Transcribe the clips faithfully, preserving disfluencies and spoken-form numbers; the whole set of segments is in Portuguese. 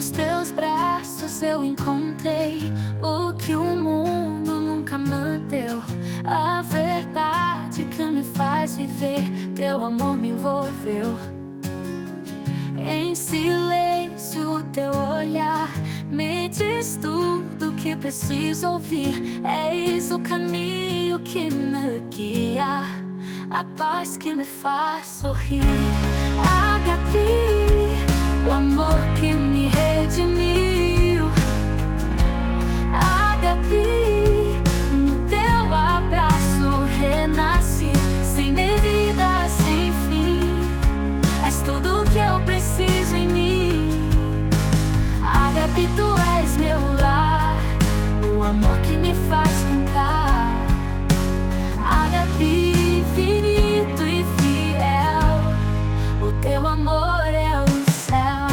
Nos teus braços eu encontrei o que o mundo nunca me deu. A verdade que me faz viver, teu amor me envolveu. Em silêncio o teu olhar me diz tudo que preciso ouvir. És o caminho que me guia, a paz que me faz sorrir. Agape, o amor que me redimiu. Agape, no teu abraço renasci, sem medida, sem fim. És tudo que eu preciso em mim. Agape, tu és meu lar, o amor que me faz cantar. Agape, infinito e fiel, o teu amor é o céu.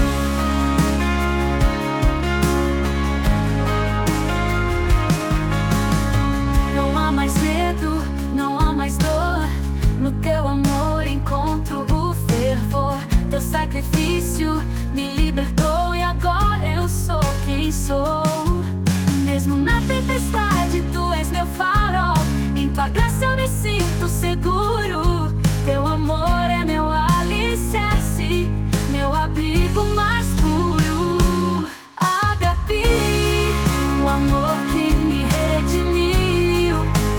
Não há mais medo, não há mais dor, no teu amor encontro o fervor. Teu sacrifício me libertou e agora eu sou quem sou. Mesmo na tempestade tu és meu farol, em tua graça eu me sinto seguro. Teu amor é meu alicerce, meu abrigo mais puro. Agape, o amor que me redimiu.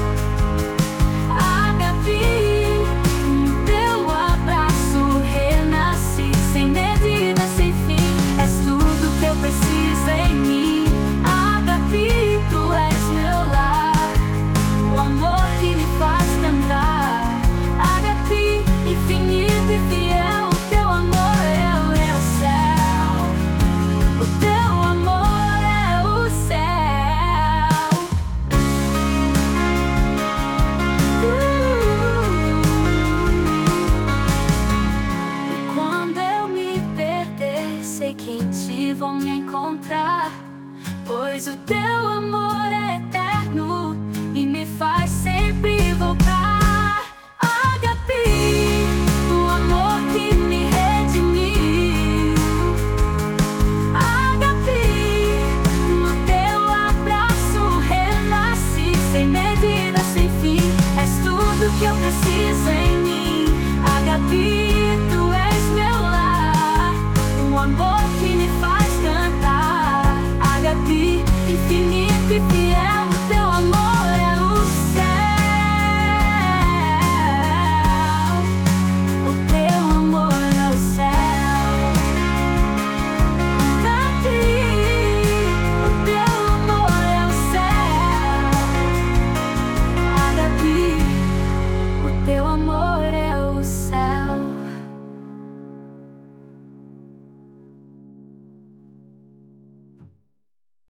Agape, no teu abraço renasci, sem medida, sem fim. És tudo que eu preciso em mim. Agape, tu és meu lar, o amor que me faz cantar. Agape, infinito e fiel, o teu amor é o meu céu. O teu amor é o céu. uh. E quando eu me perder, sei que em ti vou me encontrar, pois o teu amor é eterno e me faz sempre voltar. Agape, o amor que me redimiu. Agape, no teu abraço renasci, sem medida, sem fim. És tudo que eu preciso em mim. Agape, tu és meu lar, o amor que me faz cantar. Agape, infinito